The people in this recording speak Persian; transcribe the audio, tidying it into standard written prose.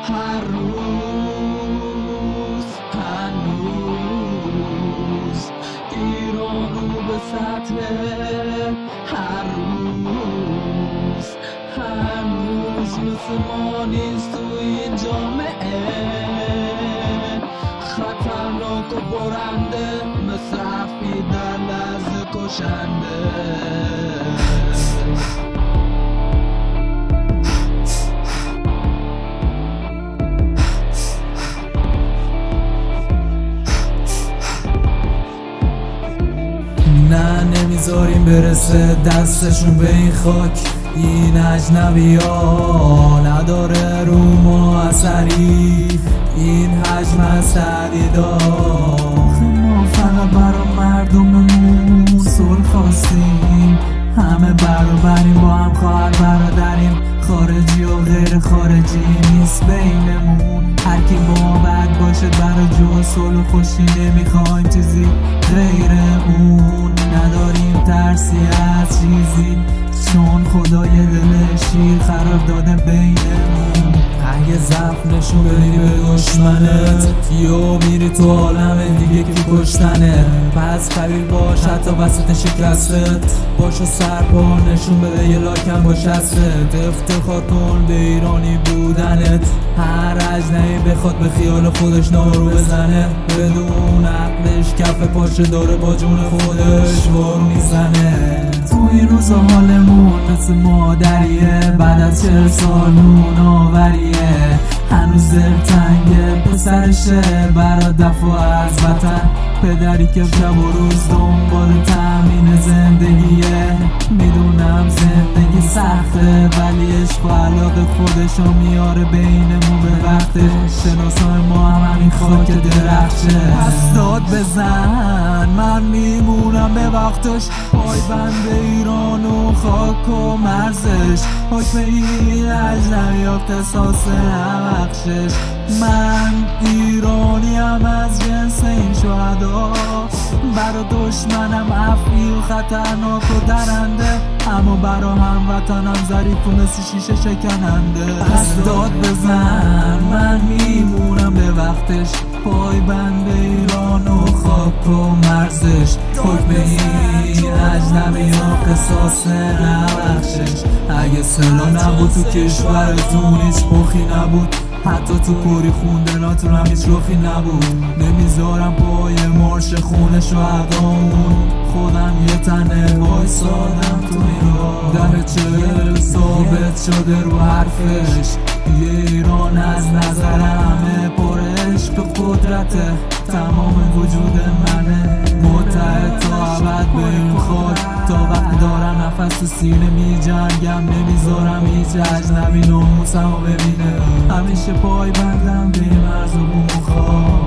هر روز هنوز ایرانو به سطح هر روز هنوز مثل ما نیست تو این جامعه خطرناک و برنده مثل حرفی در لحظه کشنده نه نمیذاریم برسه دستشون به این خاک این اجنبی ها نداره رو ما اثری این حجم از تهدیدا ما فقط برا مردممون صلح خواستیم همه برابریم با هم خواهر برادریم خارجی و غیر خارجی نیست بینمون هر کی با ما بد باشه برا جو صلح و خوشی نمیخوایم چیزی غیر اون نداریم ترسی از چیزی چون خدای دل شیر قرار داده بینمون اگه ضعف نشون بدی به دشمنت یا میری تو عالم دیگه که کشتنه پس قوی باش حتی وسط شکستت باشو سرپا نشون بده یه لاکم با شستت افتخار کن به ایرانی بودنت هر اجنبی بخواد به خیال خودش نارو بزنه بدون عقلش کف پاشه داره با جون خودش وار میزنه تو این روزا حالمون مثل مادریه بعد از 40 سال نوناوریه هنوز دلتنگه پسرشه برا دفاع از وطن پدری که شب و روز دنبال تامین زندگیه میدونم زندگی سخته ولی عشق و علاقه خودشو میاره بینمون به وقتش شناسای ما هم همین خاک درخشه پس داد بزن من میمونم به وقتش پای بند ایران و خاک و مرزش حکم این اجنبی اختصاص نبخشش من ایرانیم از جنس این شهدا برا دشمنم عفوی و خطرناک و درنده اما برا هموطنم ظریف و مثل شیشه شکننده پس داد بزن من میمونم به وقتش پای بند ایران و خاک و مرزش حکم این اجنبی ها قصاص نبخشش اگه سلا نبود تو کشورتون هیچ مخی نبود حتی تو کوری خوندناتون هم هیچ رخی نبود نمیذارم پای مرش خونه شهدامون خودم یه تنه وایسادم تو این راه در 40 ثابت شده رو حرفش یه ایران از نظر همه پر عشق و قدرته تمام وجود منه متحد تا ابد به این خاک تا وقتی دارم نفس تو سینه می جنگم نمیذارم هیچ اجنبی ناموسمو ببینه همیشه پای بندم به این مرز و بوم خاک